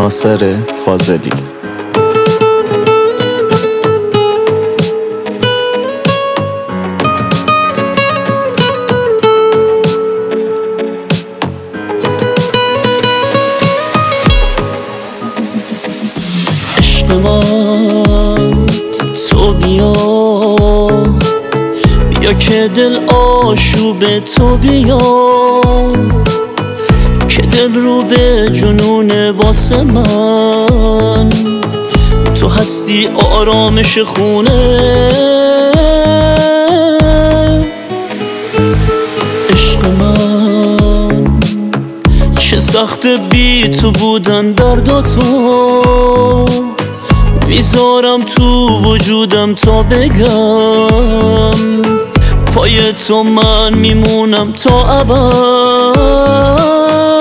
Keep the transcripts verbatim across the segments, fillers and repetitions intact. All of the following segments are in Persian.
ناصر فاضلی. عشق من تو بیا بیا که دل آشوب تو بیا، که دل رو به جنون واسه من، تو هستی آرامش خونه. عشق من چه سخت بی تو بودن، درداتو میذارم تو وجودم تا بگم، پای تو من میمونم تا ابد.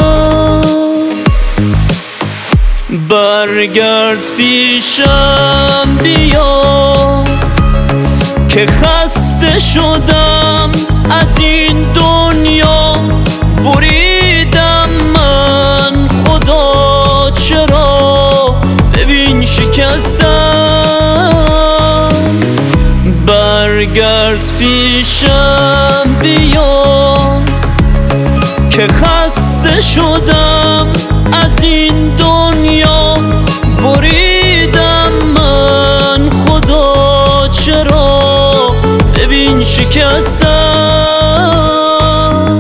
برگرد پیشم بیا که خسته شدم از این دنیا، بریدم من خدا چرا، ببین شکستم. برگرد پیشم بیا که خسته شدم از این دنیا، بریدم من خدا چرا، ببین شکستم.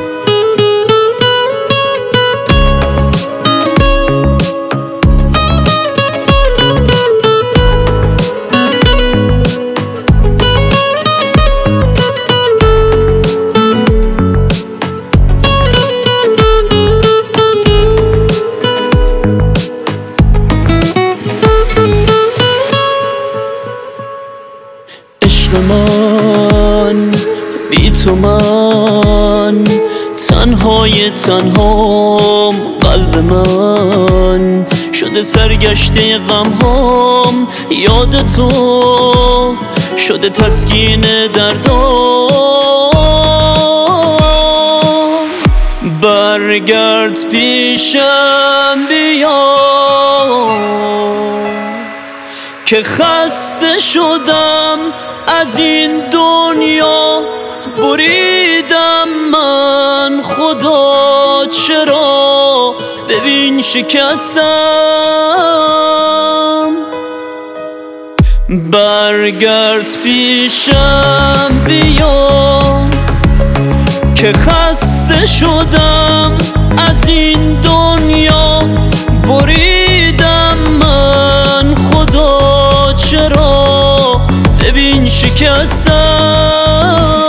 من بی تو من تنهای تنهام، قلب من شده سرگشته غم هام، یاد تو شده تسکین دردام. برگرد پیشم بیا که خسته شدم از این دنیا، بریدم من خدا چرا، ببین شکستم. برگرد پیشم بیا که خسته شدم از این دنیا، بریدم من خدا چرا، ببین شکستم.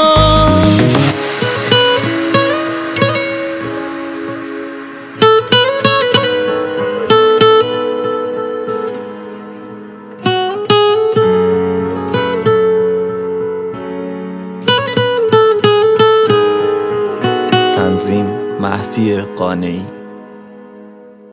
تنظیم مهدی قانعی.